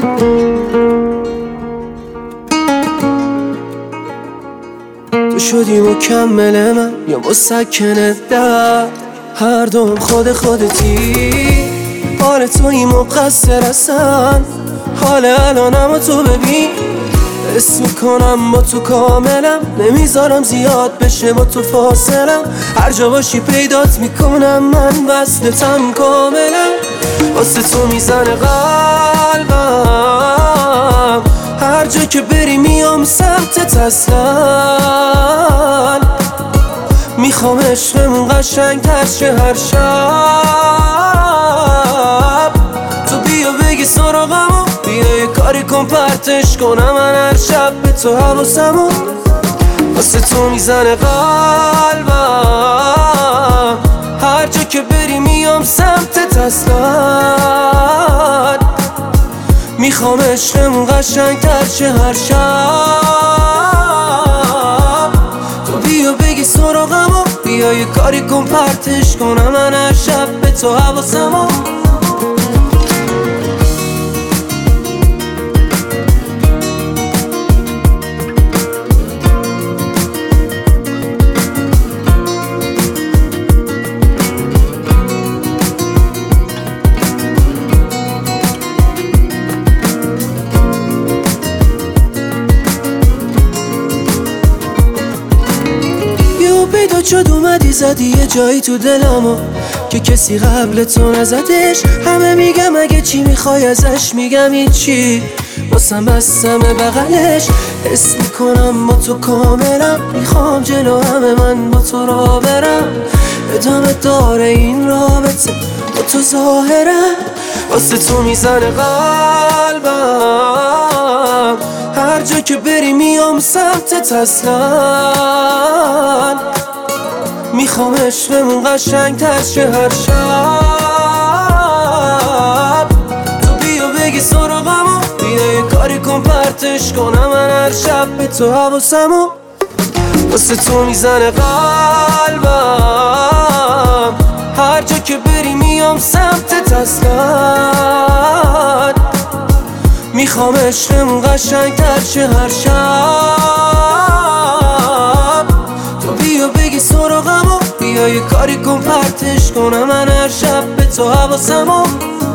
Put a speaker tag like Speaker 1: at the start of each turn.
Speaker 1: تو شدی مکمل من یا مسکن درد، هر دوم خودتی. حال تویی مقصر اصلا، حال الانم تو ببین. حس میکنم با تو کاملم، نمیذارم زیاد بشه با تو فاصلم. هر جا باشی پیدات میکنم، من وصلتم کاملم. واسه تو میزنه قلبم، هر جا که بری میام سمتت اصلا. میخوام عشقمون قشنگ تر شه هر شب. تو بیا بگی سراغمو، بیا یه کاری کن پرتش کنم من هر شب به تو حواسمو. واسه تو میزنه قلبم، هر جا که بری میام سمتت اصلا. میخوام عشقمون قشنگ تر شه هر شب. تو بیا بگی سراغمو، بیا یه کاری کن پرتش کنم من هر شب به تو حواسمو. پیدا شد اومدی زدی یه جایی تو دلمو که کسی قبل تو نزدش. همه میگم اگه چی میخوای ازش، میگم هیچی، واسم بستم بغلش. حس میکنم با تو کاملم، میخوام جلو همه من با تو را برم. ادامه داره این رابطه با تو ظاهرم. واسه تو میزنه قلبم، هر جا که بری میام سمتت اصلا. میخوام عشقمون قشنگ تر شه هر شب. تو بیا بگی سراغمو، بیا یه کاری کن پرتش کنم من هر شب به تو حواسمو. واسه تو میزنه قلبم، هر جا که بری میام سمتت اصلا. میخوام عشقمون قشنگ تر شه هر شب. تو بیا بگی سراغمو، بیا یه کاری کن پرتش کنم من هر شب به تو حواسمو.